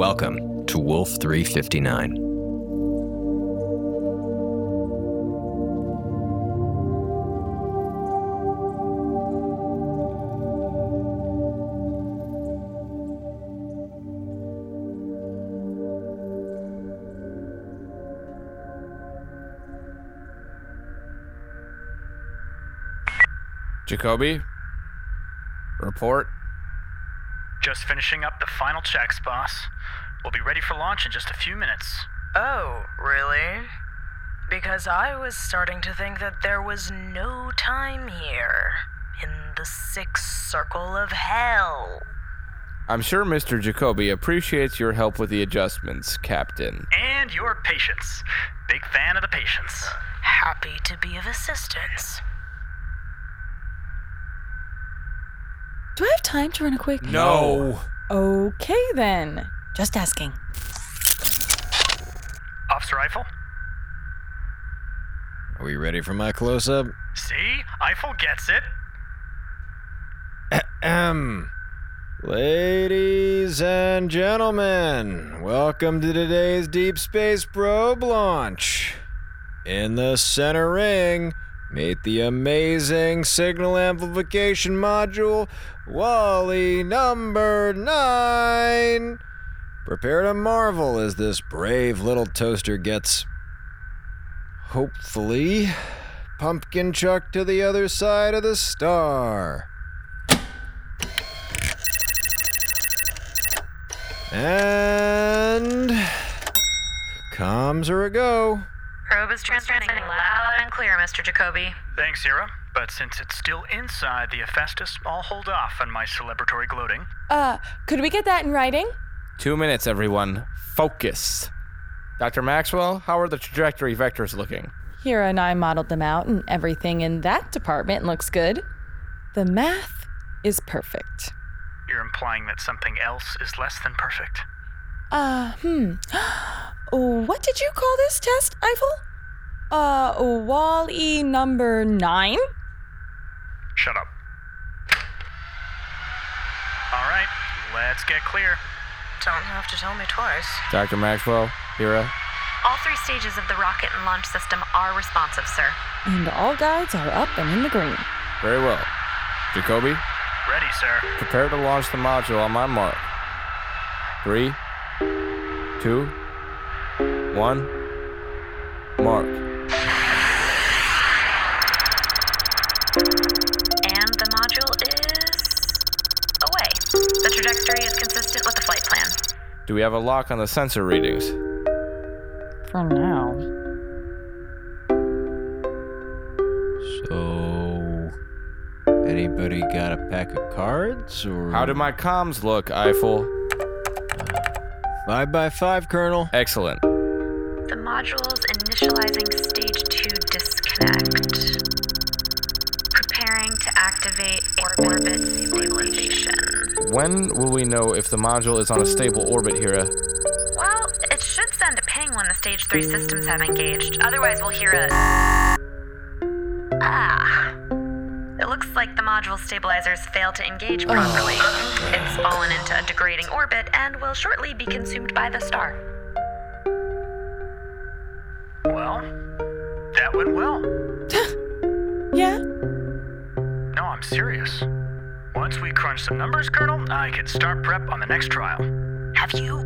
Welcome to Wolf 359. Jacoby? Report? Just finishing up the final checks, boss. We'll be ready for launch in just a few minutes. Oh, really? Because I was starting to think that there was no time here. In the sixth circle of hell. I'm sure Mr. Jacoby appreciates your help with the adjustments, Captain. And your patience. Big fan of the patience. Happy to be of assistance. Do I have time to run a quick? No! Okay, then. Just asking. Officer Eiffel? Are we ready for my close-up? See? Eiffel gets it. Ladies and gentlemen, welcome to today's Deep Space Probe launch. In the center ring, meet the amazing signal amplification module, Wally number 9. Prepare to marvel as this brave little toaster gets, hopefully, pumpkin chucked to the other side of the star. And comms are a go. Probe is transmitting loud and clear, Mr. Jacoby. Thanks, Hera. But since it's still inside the Hephaestus, I'll hold off on my celebratory gloating. Could we get that in writing? 2 minutes, everyone. Focus. Dr. Maxwell, how are the trajectory vectors looking? Hera and I modeled them out, and everything in that department looks good. The math is perfect. You're implying that something else is less than perfect. What did you call this test, Eiffel? Wall-E number 9? Shut up. All right, let's get clear. Don't have to tell me twice. Dr. Maxwell, Hera? All 3 stages of the rocket and launch system are responsive, sir. And all guides are up and in the green. Very well. Jacoby, Ready, sir. prepare to launch the module on my mark. 3, 2, 1, mark. And the module is away. The trajectory is consistent with the flight plan. Do we have a lock on the sensor readings? For now. So, anybody got a pack of cards, or? How do my comms look, Eiffel? 5 by 5, Colonel. Excellent. The module's initializing stage 2 disconnect. Preparing to activate orbit stabilization. When will we know if the module is on a stable orbit, Hera? Well, it should send a ping when the stage 3 systems have engaged. Otherwise, we'll hear a... It looks like the module stabilizers failed to engage properly. It's fallen into a degrading orbit and will shortly be consumed by the star. Well, that went well. Yeah? No, I'm serious. Once we crunch some numbers, Colonel, I could start prep on the next trial. Have you...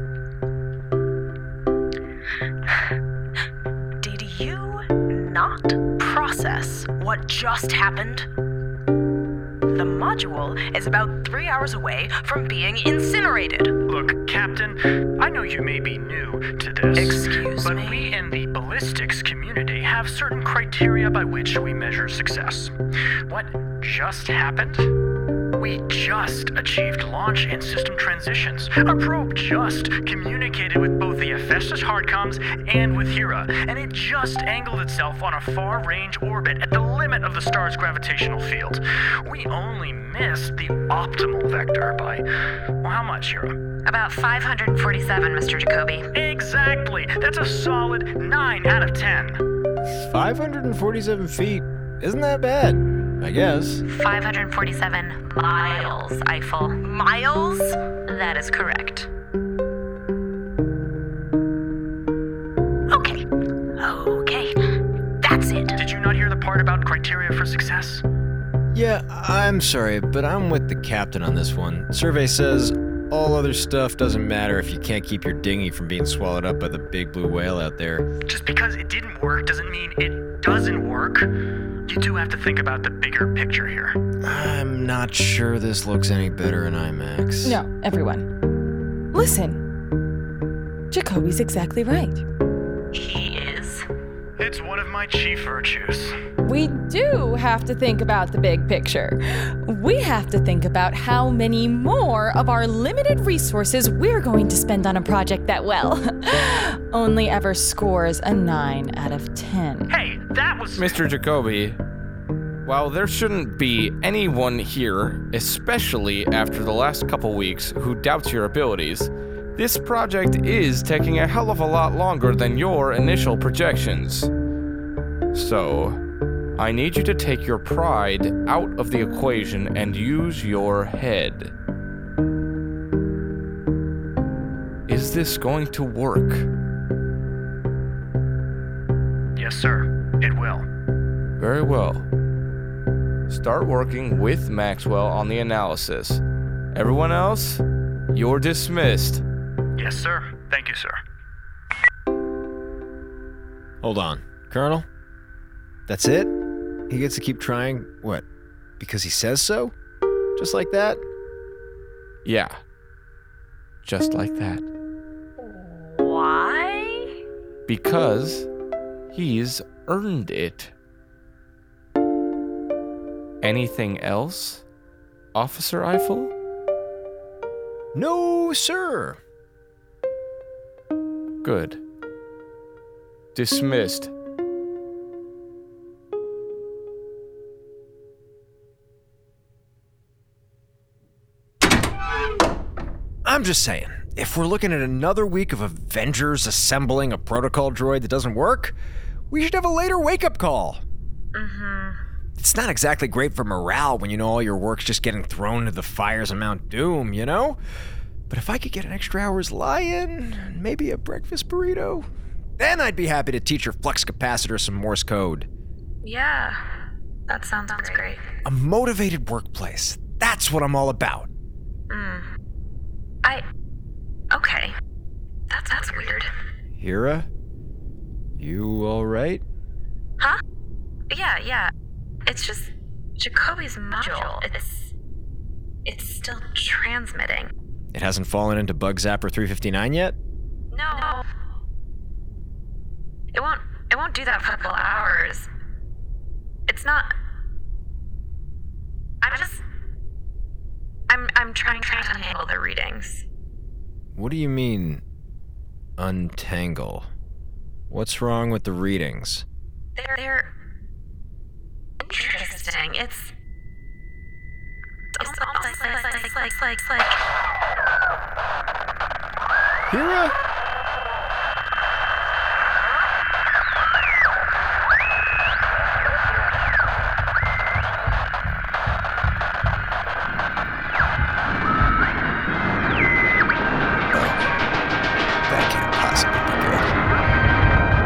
Did you not process what just happened? The module is about 3 hours away from being incinerated. Look, Captain, I know you may be new to this. Excuse but me? we in the ballistics community have certain criteria by which we measure success. What just happened? We just achieved launch and system transitions. Our probe just communicated with both the Hephaestus hardcoms and with Hera, and it just angled itself on a far-range orbit at the limit of the star's gravitational field. We only missed the optimal vector by, well, how much, Hera? About 547, Mr. Jacoby. Exactly! That's a solid 9 out of 10. 547 feet. Isn't that bad? I guess. 547 miles, Eiffel. Miles? That is correct. not hear the part about criteria for success? Yeah, I'm sorry, but I'm with the captain on this one. Survey says all other stuff doesn't matter if you can't keep your dinghy from being swallowed up by the big blue whale out there. Just because it didn't work doesn't mean it doesn't work. You do have to think about the bigger picture here. I'm not sure this looks any better in IMAX. No, everyone. Listen. Jacoby's exactly right. He is. It's one of my chief virtues. We do have to think about the big picture. We have to think about how many more of our limited resources we're going to spend on a project that, well, only ever scores a 9 out of 10. Hey, that was... Mr. Jacoby, while there shouldn't be anyone here, especially after the last couple weeks, who doubts your abilities, this project is taking a hell of a lot longer than your initial projections. So, I need you to take your pride out of the equation and use your head. Is this going to work? Yes, sir. It will. Very well. Start working with Maxwell on the analysis. Everyone else, you're dismissed. Yes, sir. Thank you, sir. Hold on. Colonel? That's it? He gets to keep trying, what, because he says so? Just like that? Yeah. Just like that. Why? Because he's earned it. Anything else, Officer Eiffel? No, sir. Good. Dismissed. I'm just saying, if we're looking at another week of Avengers assembling a protocol droid that doesn't work, we should have a later wake-up call. It's not exactly great for morale when you know all your work's just getting thrown into the fires of Mount Doom, you know? But if I could get an extra hour's lie-in, and maybe a breakfast burrito, then I'd be happy to teach your flux capacitor some Morse code. Yeah, that sounds great. A motivated workplace. That's what I'm all about. Okay. That's weird. Hira? You all right? Huh? Yeah. It's just Jacoby's module. It's still transmitting. It hasn't fallen into Bug Zapper 359 yet? No. It won't do that for a couple hours. It's not. I'm trying to untangle the readings. What do you mean, untangle? What's wrong with the readings? They're interesting. It's almost like Hira? That can't possibly be good.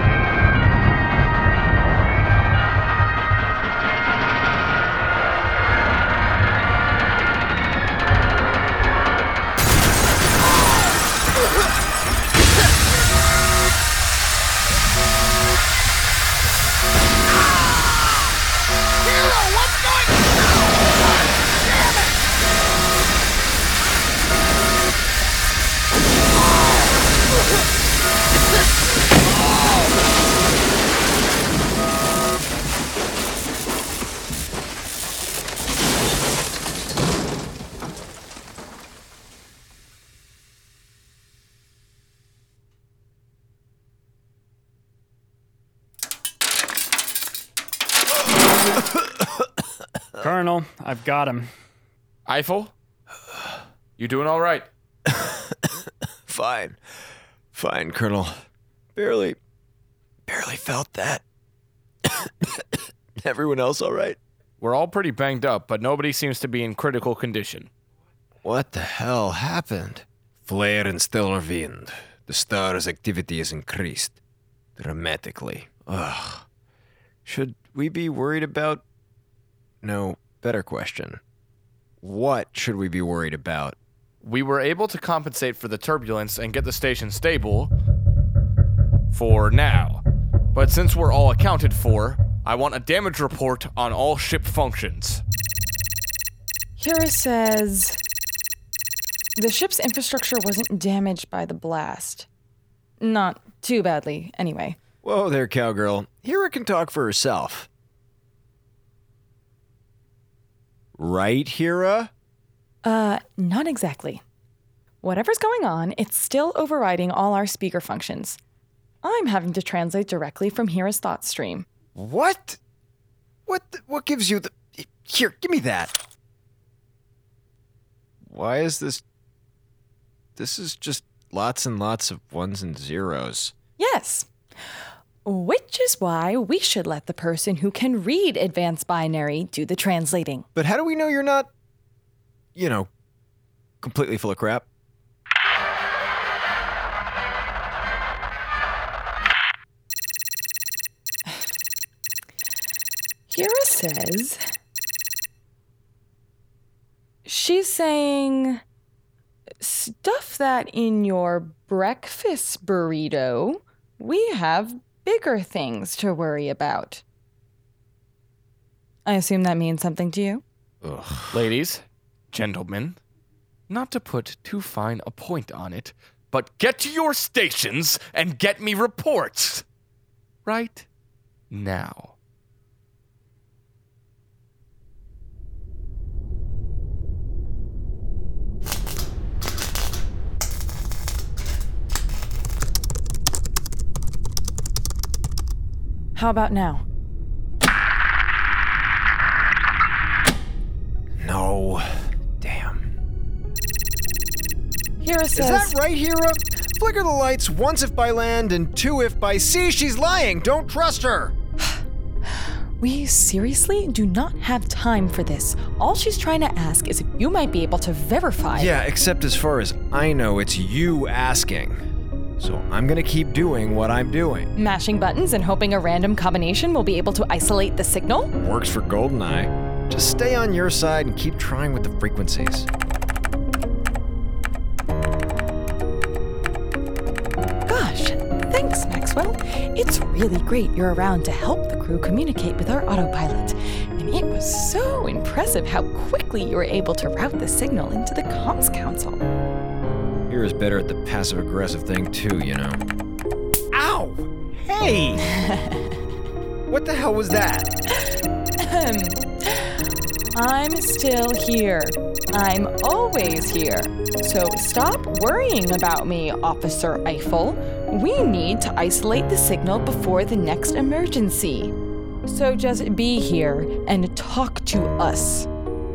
Colonel, I've got him. Eiffel? You doing all right? Fine, Colonel. Barely felt that. Everyone else all right? We're all pretty banged up, but nobody seems to be in critical condition. What the hell happened? Flare and stellar wind. The star's activity is increased dramatically. Ugh. Should we be worried about... No, better question. What should we be worried about? We were able to compensate for the turbulence and get the station stable for now. But since we're all accounted for, I want a damage report on all ship functions. Hira says the ship's infrastructure wasn't damaged by the blast. Not too badly, anyway. Whoa there, cowgirl. Hira can talk for herself. Right, Hira? Not exactly. Whatever's going on, it's still overriding all our speaker functions. I'm having to translate directly from Hira's thought stream. What? What gives you the... Here, give me that. Why is this... This is just lots and lots of ones and zeros. Yes. Which is why we should let the person who can read advanced binary do the translating. But how do we know you're not, completely full of crap? Hira says... She's saying... Stuff that in your breakfast burrito, we have bigger things to worry about. I assume that means something to you? Ugh. Ladies, gentlemen, not to put too fine a point on it, but get to your stations and get me reports. Right now. How about now? No. Damn. Hira says... Is that right, Hira? Flicker the lights once if by land and two if by sea. She's lying. Don't trust her. We seriously do not have time for this. All she's trying to ask is if you might be able to verify... Yeah, except as far as I know, it's you asking. So I'm gonna keep doing what I'm doing. Mashing buttons and hoping a random combination will be able to isolate the signal? Works for GoldenEye. Just stay on your side and keep trying with the frequencies. Gosh, thanks, Maxwell. It's really great you're around to help the crew communicate with our autopilot. And it was so impressive how quickly you were able to route the signal into the comms console. Hira's better at the passive-aggressive thing too, Ow! Hey! What the hell was that? I'm still here. I'm always here. So stop worrying about me, Officer Eiffel. We need to isolate the signal before the next emergency. So just be here and talk to us.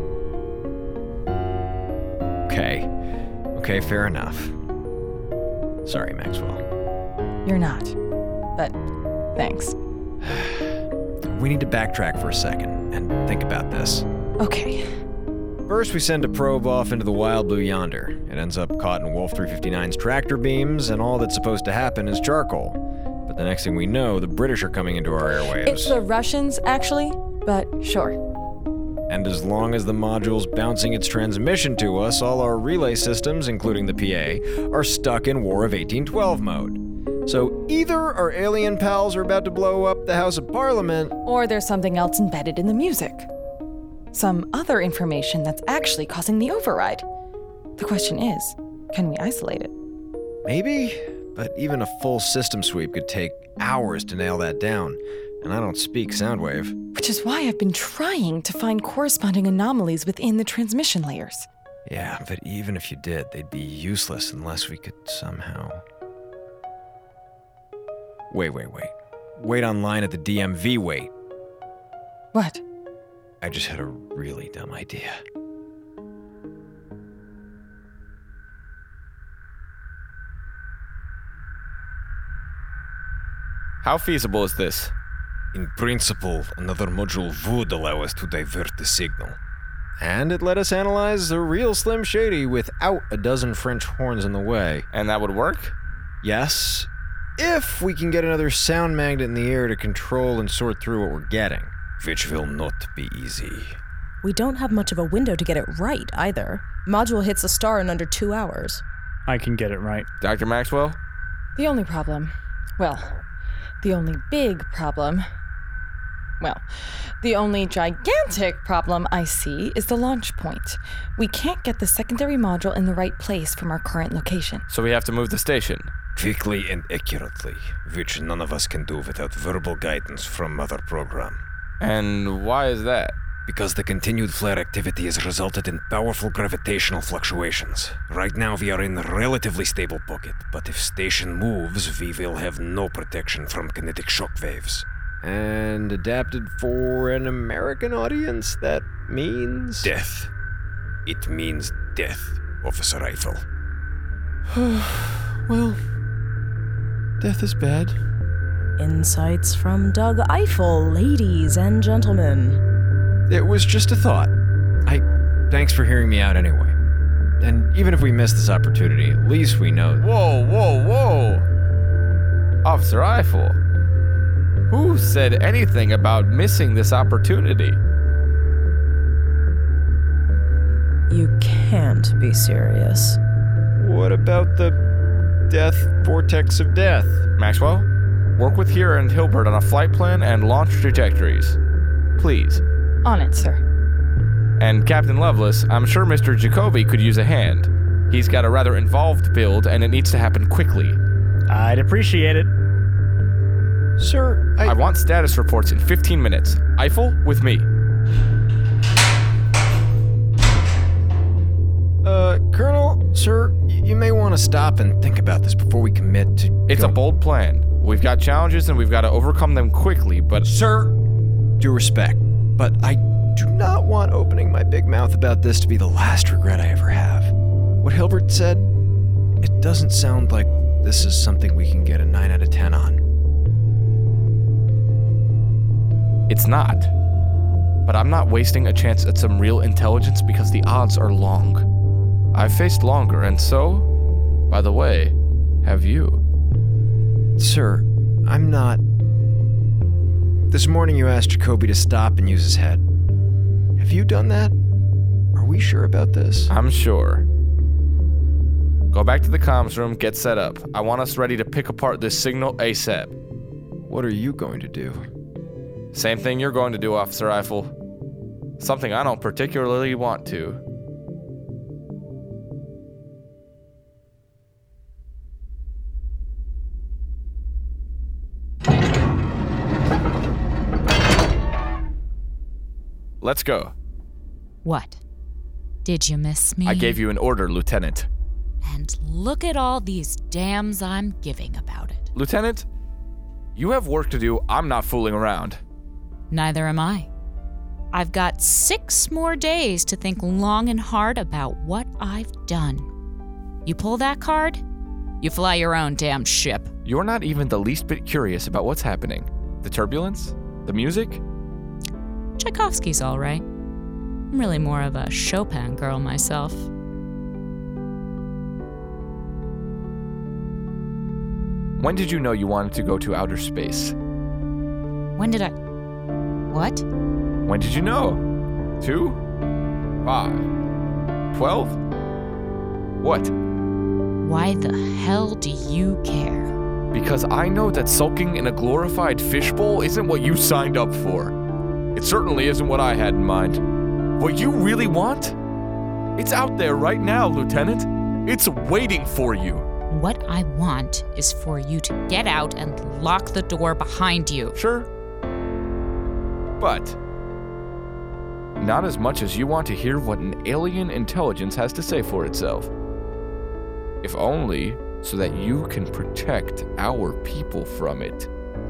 Okay, fair enough. Sorry, Maxwell. You're not. But thanks. We need to backtrack for a second and think about this. Okay. First, we send a probe off into the wild blue yonder. It ends up caught in Wolf 359's tractor beams, and all that's supposed to happen is charcoal. But the next thing we know, the British are coming into our airwaves. It's the Russians, actually, but sure. And as long as the module's bouncing its transmission to us, all our relay systems, including the PA, are stuck in War of 1812 mode. So either our alien pals are about to blow up the House of Parliament, or there's something else embedded in the music. Some other information that's actually causing the override. The question is, can we isolate it? maybe, but even a full system sweep could take hours to nail that down. And I don't speak Soundwave. Which is why I've been trying to find corresponding anomalies within the transmission layers. Yeah, but even if you did, they'd be useless unless we could somehow... Wait. Wait online at the DMV, wait. What? I just had a really dumb idea. How feasible is this? In principle, another module would allow us to divert the signal. And it let us analyze the real Slim Shady without a dozen French horns in the way. And that would work? Yes, if we can get another sound magnet in the air to control and sort through what we're getting. Which will not be easy. We don't have much of a window to get it right, either. Module hits a star in under 2 hours. I can get it right. Dr. Maxwell? The only problem, the only big problem, the only gigantic problem I see is the launch point. We can't get the secondary module in the right place from our current location. So we have to move the station. Quickly and accurately, which none of us can do without verbal guidance from Mother Program. And why is that? Because the continued flare activity has resulted in powerful gravitational fluctuations. Right now we are in a relatively stable pocket, but if station moves, we will have no protection from kinetic shock waves. And adapted for an American audience, that means... death. It means death, Officer Eiffel. Well, death is bad. Insights from Doug Eiffel, ladies and gentlemen. It was just a thought. Thanks for hearing me out anyway. And even if we miss this opportunity, at least we know... Whoa! Officer Eiffel, who said anything about missing this opportunity? You can't be serious. What about the death vortex of death? Maxwell, work with Hira and Hilbert on a flight plan and launch trajectories. Please. On it, sir. And Captain Lovelace, I'm sure Mr. Jacoby could use a hand. He's got a rather involved build, and it needs to happen quickly. I'd appreciate it. Sir, I want status reports in 15 minutes. Eiffel, with me. Colonel, sir, you may want to stop and think about this before we commit to... It's a bold plan. We've got challenges and we've got to overcome them quickly, but... Sir, due respect, but I do not want opening my big mouth about this to be the last regret I ever have. What Hilbert said, it doesn't sound like this is something we can get a 9 out of 10 on. It's not. But I'm not wasting a chance at some real intelligence because the odds are long. I've faced longer, and so, by the way, have you. Sir, I'm not... This morning you asked Jacoby to stop and use his head. Have you done that? Are we sure about this? I'm sure. Go back to the comms room, get set up. I want us ready to pick apart this signal ASAP. What are you going to do? Same thing you're going to do, Officer Eiffel. Something I don't particularly want to. Let's go. What? Did you miss me? I gave you an order, Lieutenant. And look at all these damns I'm giving about it. Lieutenant, you have work to do. I'm not fooling around. Neither am I. I've got 6 more days to think long and hard about what I've done. You pull that card, you fly your own damn ship. You're not even the least bit curious about what's happening. The turbulence? The music? Tchaikovsky's all right. I'm really more of a Chopin girl myself. When did you know you wanted to go to outer space? When did I... What? When did you know? 2? 5? 12? What? Why the hell do you care? Because I know that sulking in a glorified fishbowl isn't what you signed up for. It certainly isn't what I had in mind. What you really want? It's out there right now, Lieutenant. It's waiting for you. What I want is for you to get out and lock the door behind you. Sure. But not as much as you want to hear what an alien intelligence has to say for itself. If only so that you can protect our people from it.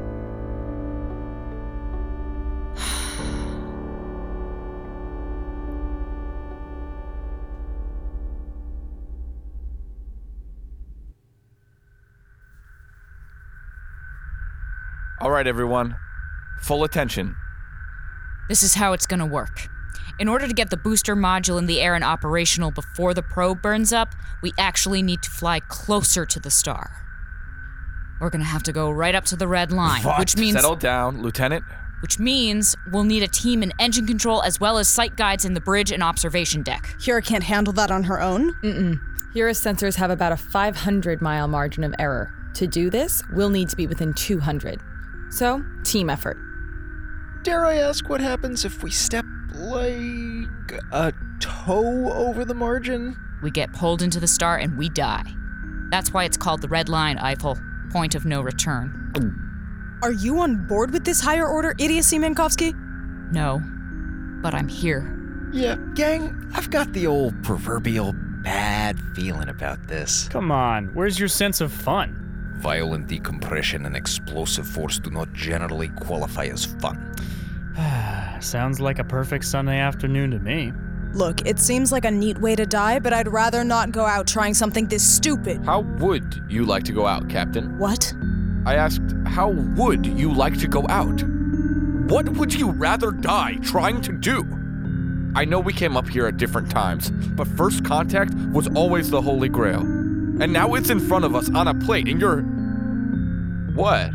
All right, everyone. Full attention. This is how it's gonna work. In order to get the booster module in the air and operational before the probe burns up, we actually need to fly closer to the star. We're gonna have to go right up to the red line, What? which means Settle down, Lieutenant. which means we'll need a team in engine control as well as sight guides in the bridge and observation deck. Hira can't handle that on her own? Hira's sensors have about a 500-mile margin of error. To do this, we'll need to be within 200. So, team effort. Dare I ask what happens if we step like a toe over the margin? We get pulled into the star and we die. That's why it's called the red line, Eiffel. Point of no return. Are you on board with this higher order idiocy, Minkowski? No, but I'm here. Yeah, gang, I've got the old proverbial bad feeling about this. Come on, where's your sense of fun? Violent decompression and explosive force do not generally qualify as fun. Sounds like a perfect Sunday afternoon to me. Look, it seems like a neat way to die, but I'd rather not go out trying something this stupid. How would you like to go out, Captain? What? I asked, how would you like to go out? What would you rather die trying to do? I know we came up here at different times, but first contact was always the Holy Grail. And now it's in front of us on a plate, and you're... What?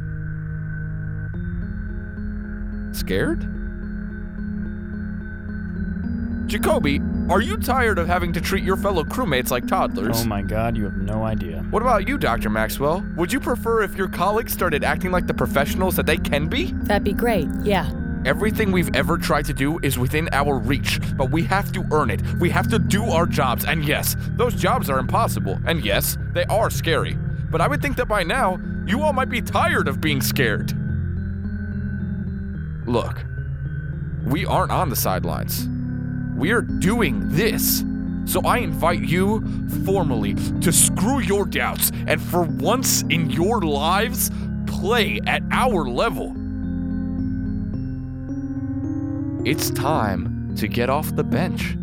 Scared? Jacoby, are you tired of having to treat your fellow crewmates like toddlers? Oh my god, you have no idea. What about you, Dr. Maxwell? Would you prefer if your colleagues started acting like the professionals that they can be? That'd be great, yeah. Everything we've ever tried to do is within our reach, but we have to earn it. We have to do our jobs, and yes, those jobs are impossible, and yes, they are scary. But I would think that by now, you all might be tired of being scared. Look, we aren't on the sidelines. We're doing this. So I invite you formally to screw your doubts and for once in your lives, play at our level. It's time to get off the bench.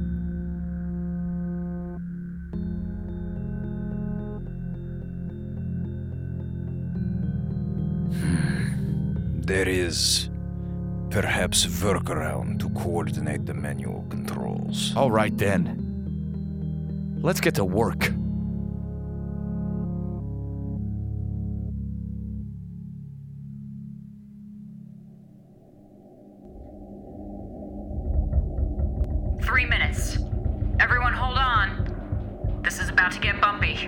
There is perhaps a workaround to coordinate the manual controls. All right then. Let's get to work. Everyone hold on. This is about to get bumpy.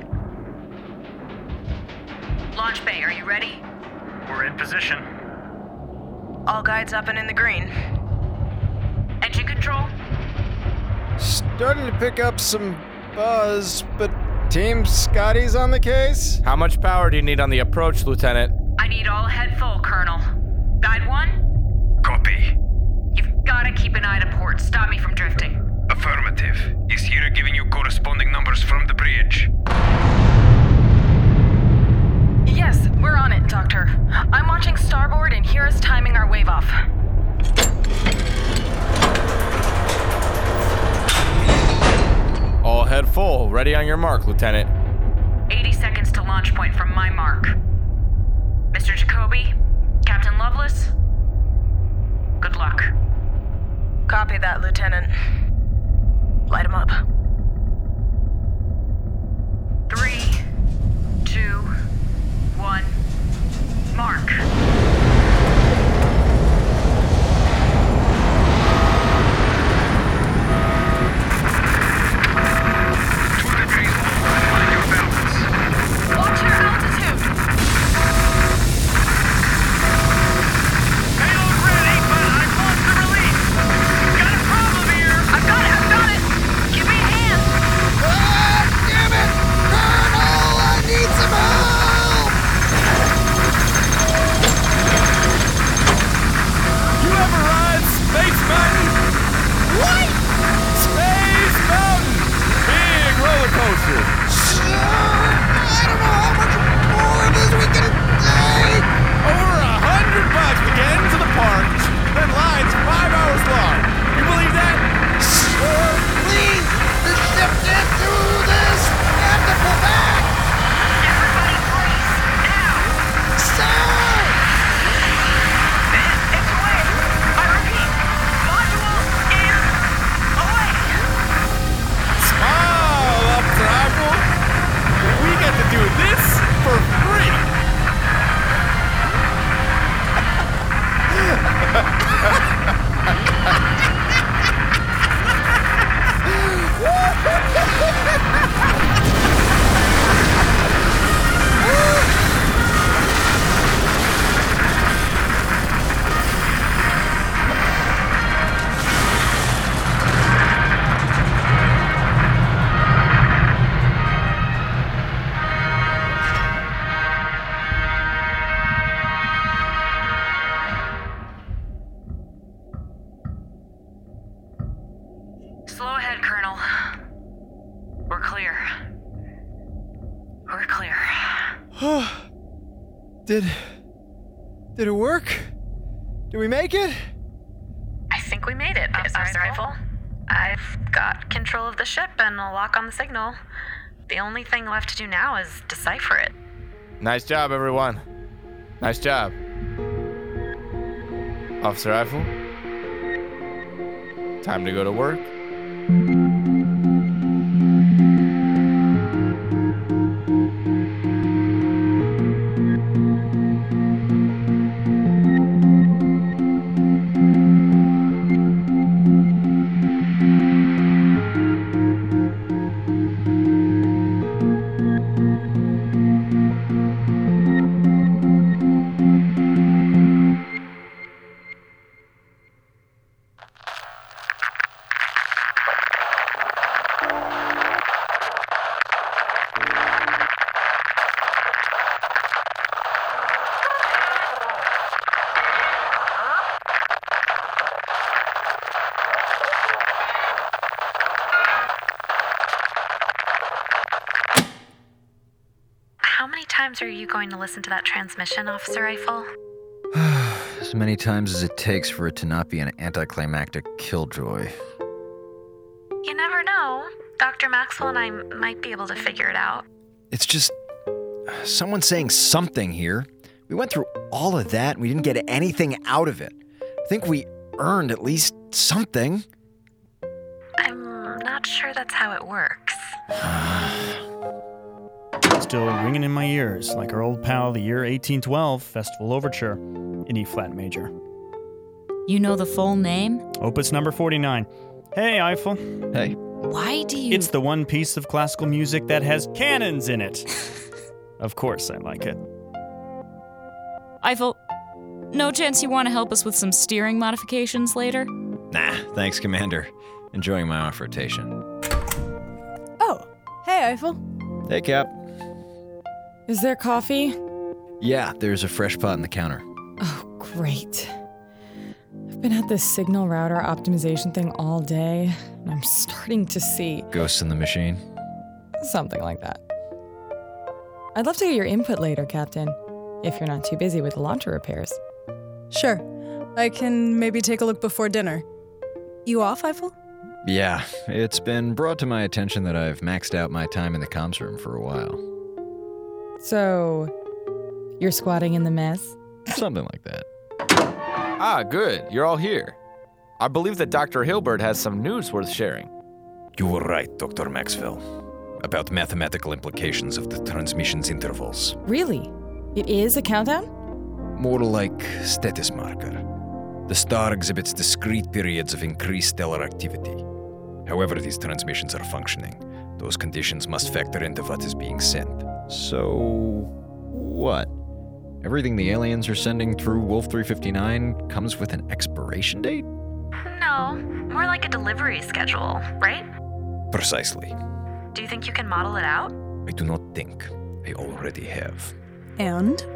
Launch bay, are you ready? We're in position. All guides up and in the green. Engine control? Starting to pick up some buzz, but Team Scotty's on the case? How much power do you need on the approach, Lieutenant? I need all ahead full, Colonel. Guide 1? Copy. You've gotta keep an eye to port. Stop me from drifting. Affirmative. Is Hira giving you corresponding numbers from the bridge? Yes, we're on it, Doctor. I'm watching starboard and Hira's timing our wave off. All head full. Ready on your mark, Lieutenant. 80 seconds to launch point from my mark. Mr. Jacoby, Captain Lovelace, good luck. Copy that, Lieutenant. Light 'em up. 3, 2, 1, mark. Watch your altitude! Payload ready, but I've lost the release. Got a problem here. I've got it! Give me a hand! Damn it! Colonel, I need some help! Did it work? Did we make it? I think we made it, Officer Eiffel. I've got control of the ship and a lock on the signal. The only thing left to do now is decipher it. Nice job, everyone. Nice job. Officer Eiffel, time to go to work. How many times are you going to listen to that transmission, Officer Eiffel? As many times as it takes for it to not be an anticlimactic killjoy. You never know. Dr. Maxwell and I might be able to figure it out. It's just someone saying something here. We went through all of that and we didn't get anything out of it. I think we earned at least something. I'm not sure that's how it works. Still ringing in my ears, like our old pal, the year 1812 Festival Overture in E-flat major. You know the full name? Opus number 49. Hey, Eiffel. Hey. Why do you... It's the one piece of classical music that has cannons in it. Of course I like it. Eiffel, no chance you want to help us with some steering modifications later? Nah, thanks, Commander. Enjoying my off-rotation. Oh, hey, Eiffel. Hey, Cap. Is there coffee? Yeah, there's a fresh pot on the counter. Oh, great. I've been at this signal router optimization thing all day, and I'm starting to see... Ghosts in the machine? Something like that. I'd love to get your input later, Captain, if you're not too busy with the launcher repairs. Sure. I can maybe take a look before dinner. You off, Eiffel? Yeah, it's been brought to my attention that I've maxed out my time in the comms room for a while. So, you're squatting in the mess? Something like that. Ah, good. You're all here. I believe that Dr. Hilbert has some news worth sharing. You were right, Dr. Maxwell, about mathematical implications of the transmission's intervals. Really? It is a countdown? More like status marker. The star exhibits discrete periods of increased stellar activity. However these transmissions are functioning, those conditions must factor into what is being sent. So, what? Everything the aliens are sending through Wolf 359 comes with an expiration date? No, more like a delivery schedule, right? Precisely. Do you think you can model it out? I do not think. I already have. And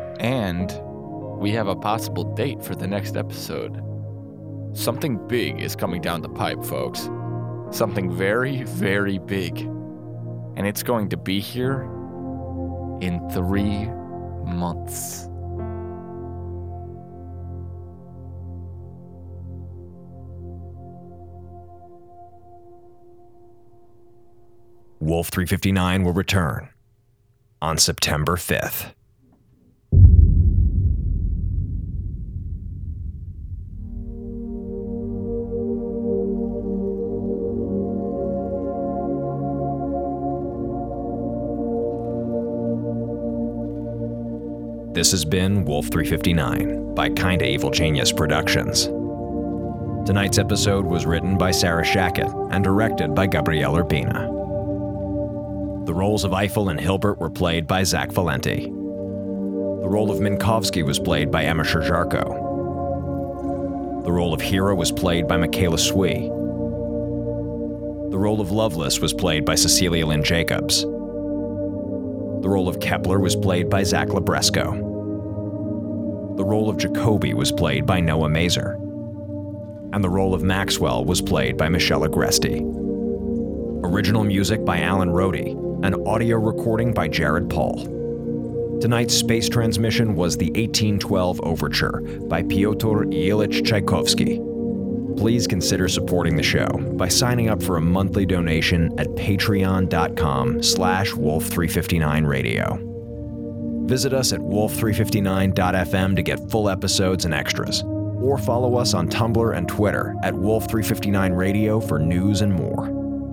We have a possible date for the next episode. Something big is coming down the pipe, folks. Something very, very big. And it's going to be here in 3 months. Wolf 359 will return on September 5th. This has been Wolf 359 by Kinda Evil Genius Productions. Tonight's episode was written by Sarah Shackett and directed by Gabrielle Urbina. The roles of Eiffel and Hilbert were played by Zach Valenti. The role of Minkowski was played by Emma Sherjarko. The role of Hera was played by Michaela Swee. The role of Loveless was played by Cecilia Lynn Jacobs. The role of Kepler was played by Zach Labresco. The role of Jacoby was played by Noah Mazer. And the role of Maxwell was played by Michelle Agresti. Original music by Alan Rohde, and audio recording by Jared Paul. Tonight's space transmission was the 1812 Overture by Pyotr Ilyich Tchaikovsky. Please consider supporting the show by signing up for a monthly donation at patreon.com/wolf359radio. Visit us at wolf359.fm to get full episodes and extras, or follow us on Tumblr and Twitter at wolf359radio for news and more.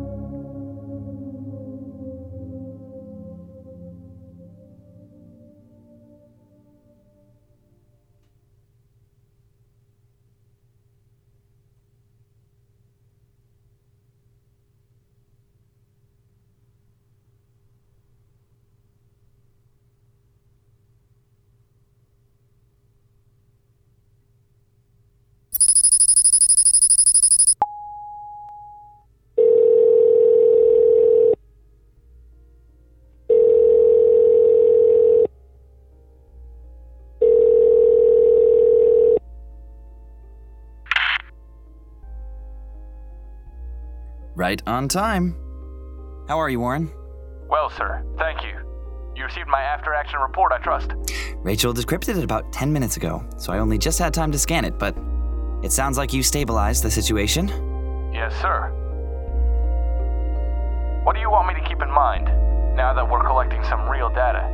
Right on time. How are you, Warren? Well, sir, thank you. You received my after-action report, I trust. Rachel decrypted it about 10 minutes ago, so I only just had time to scan it, but it sounds like you stabilized the situation. Yes, sir. What do you want me to keep in mind, now that we're collecting some real data?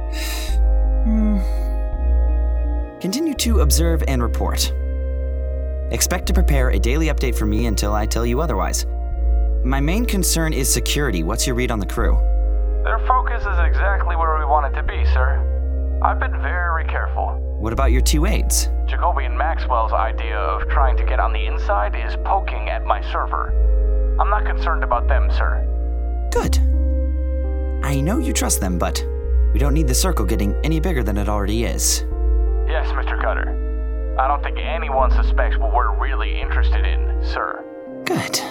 Continue to observe and report. Expect to prepare a daily update for me until I tell you otherwise. My main concern is security. What's your read on the crew? Their focus is exactly where we want it to be, sir. I've been very careful. What about your two aides? Jacoby and Maxwell's idea of trying to get on the inside is poking at my server. I'm not concerned about them, sir. Good. I know you trust them, but we don't need the circle getting any bigger than it already is. Yes, Mr. Cutter. I don't think anyone suspects what we're really interested in, sir. Good.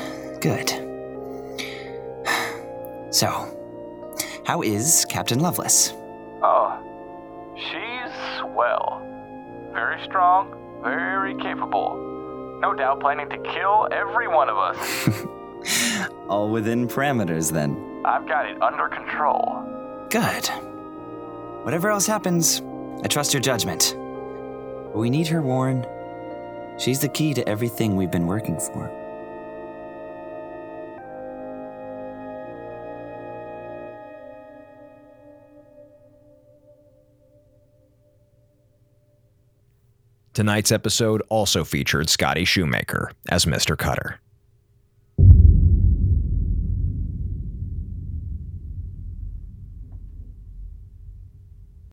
So, how is Captain Lovelace? Oh, she's swell. Very strong, very capable. No doubt planning to kill every one of us. All within parameters, then. I've got it under control. Good. Whatever else happens, I trust your judgment. But we need her, Warren. She's the key to everything we've been working for. Tonight's episode also featured Scotty Shoemaker as Mr. Cutter.